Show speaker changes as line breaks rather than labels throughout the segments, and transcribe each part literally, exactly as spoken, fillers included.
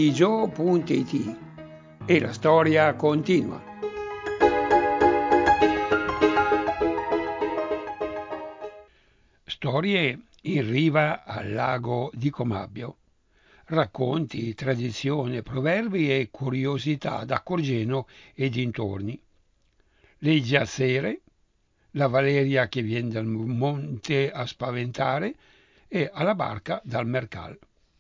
Gigio punto it e la storia continua. Storie in riva al lago di Comabbio. Racconti, tradizioni, proverbi e curiosità da Corgeno e dintorni. Le giazzere, la Valeria che viene dal monte a spaventare e alla barca dal Mercal.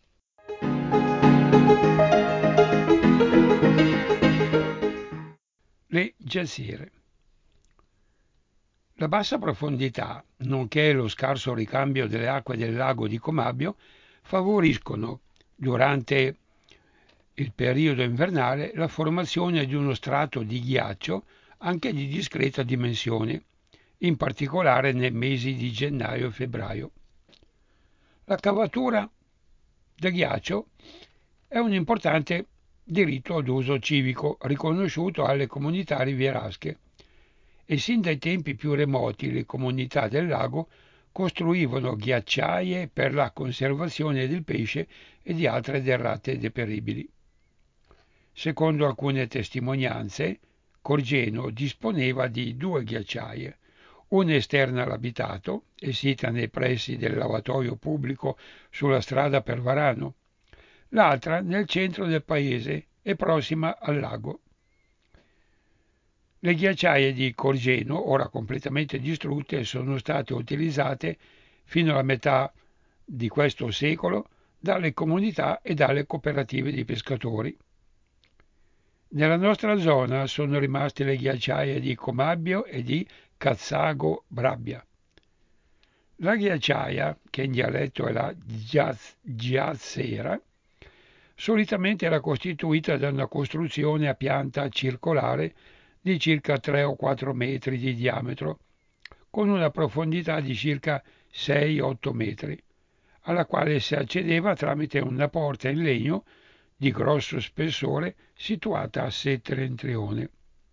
Le giazzere. La bassa profondità, nonché lo scarso ricambio delle acque del lago di Comabbio, favoriscono, durante il periodo invernale, la formazione di uno strato di ghiaccio anche di discreta dimensione, in particolare nei mesi di gennaio e febbraio. La cavatura del ghiaccio è un importante diritto ad uso civico riconosciuto alle comunità rivierasche e sin dai tempi più remoti le comunità del lago costruivano ghiacciaie per la conservazione del pesce e di altre derrate deperibili. Secondo alcune testimonianze, Corgeno disponeva di due ghiacciaie, una esterna all'abitato e sita nei pressi del lavatoio pubblico sulla strada per Varano, l'altra nel centro del paese e prossima al lago. Le ghiacciaie di Corgeno, ora completamente distrutte, sono state utilizzate fino alla metà di questo secolo dalle comunità e dalle cooperative di pescatori. Nella nostra zona sono rimaste le ghiacciaie di Comabbio e di Cazzago Brabbia. La ghiacciaia, che in dialetto è la giazzera, solitamente era costituita da una costruzione a pianta circolare di circa tre o quattro metri di diametro, con una profondità di circa sei otto metri, alla quale si accedeva tramite una porta in legno di grosso spessore situata a settentrione.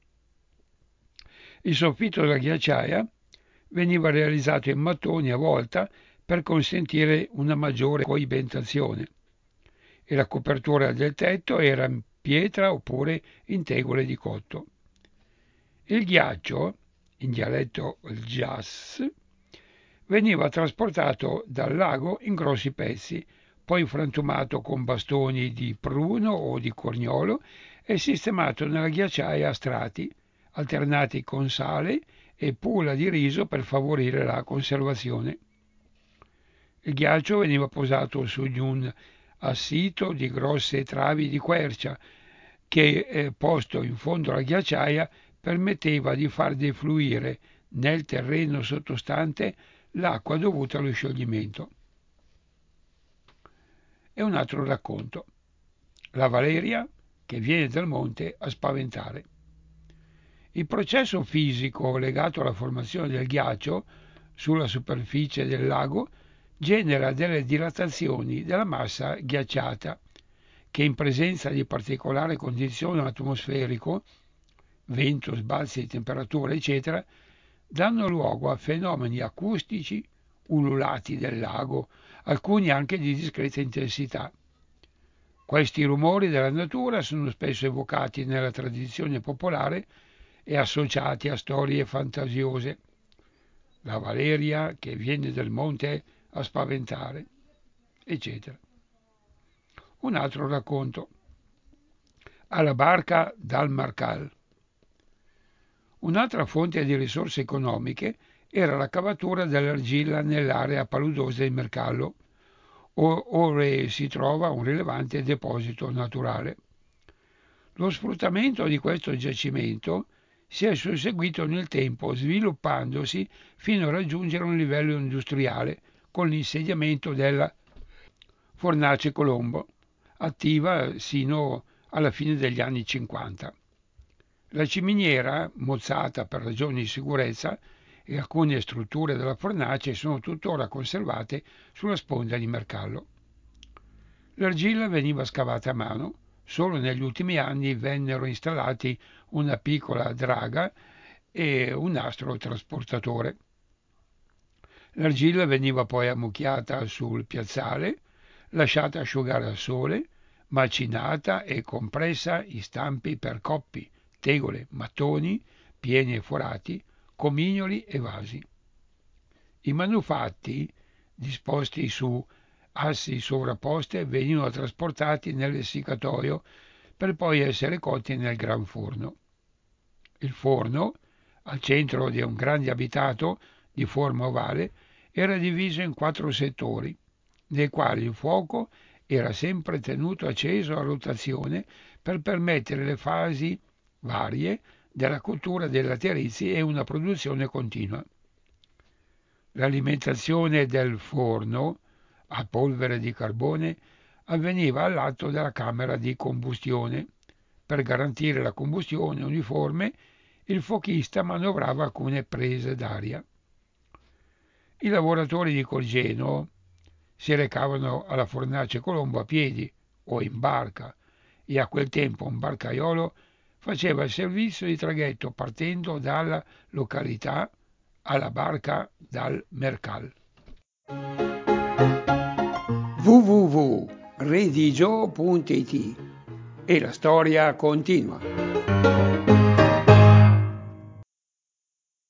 Il soffitto della ghiacciaia veniva realizzato in mattoni a volta per consentire una maggiore coibentazione e la copertura del tetto era in pietra oppure in tegole di cotto. Il ghiaccio, in dialetto il giass, veniva trasportato dal lago in grossi pezzi, poi frantumato con bastoni di pruno o di corniolo e sistemato nella ghiacciaia a strati, alternati con sale e pula di riso per favorire la conservazione. Il ghiaccio veniva posato su di un assito di grosse travi di quercia che, eh, posto in fondo alla ghiacciaia, permetteva di far defluire nel terreno sottostante l'acqua dovuta allo scioglimento. E un altro racconto. La Valeria che viene dal monte a spaventare. Il processo fisico legato alla formazione del ghiaccio sulla superficie del lago genera delle dilatazioni della massa ghiacciata che in presenza di particolare condizione atmosferico, vento, sbalzi di temperatura, eccetera, danno luogo a fenomeni acustici, ululati del lago, alcuni anche di discreta intensità. Questi rumori della natura sono spesso evocati nella tradizione popolare e associati a storie fantasiose. La Valeria che viene dal monte a spaventare, eccetera. Un altro racconto. Alla barca dal Marcal. Un'altra fonte di risorse economiche era la cavatura dell'argilla nell'area paludosa di Mercallo, ove si trova un rilevante deposito naturale. Lo sfruttamento di questo giacimento si è susseguito nel tempo, sviluppandosi fino a raggiungere un livello industriale con l'insediamento della Fornace Colombo, attiva sino alla fine degli anni cinquanta. La ciminiera, mozzata per ragioni di sicurezza, e alcune strutture della fornace sono tuttora conservate sulla sponda di Mercallo. L'argilla veniva scavata a mano, solo negli ultimi anni vennero installati una piccola draga e un nastro trasportatore. L'argilla veniva poi ammucchiata sul piazzale, lasciata asciugare al sole, macinata e compressa in stampi per coppi, tegole, mattoni pieni e forati, comignoli e vasi. I manufatti, disposti su assi sovrapposte, venivano trasportati nell'essiccatoio per poi essere cotti nel gran forno. Il forno, al centro di un grande abitato di forma ovale, era diviso in quattro settori, nei quali il fuoco era sempre tenuto acceso a rotazione per permettere le fasi varie della cottura dei laterizi e una produzione continua. L'alimentazione del forno a polvere di carbone avveniva al lato della camera di combustione. Per garantire la combustione uniforme, il fuochista manovrava alcune prese d'aria. I lavoratori di Colgeno si recavano alla fornace Colombo a piedi o in barca e a quel tempo un barcaiolo faceva il servizio di traghetto partendo dalla località alla barca dal Mercal. w w w punto redigio punto it e la storia continua.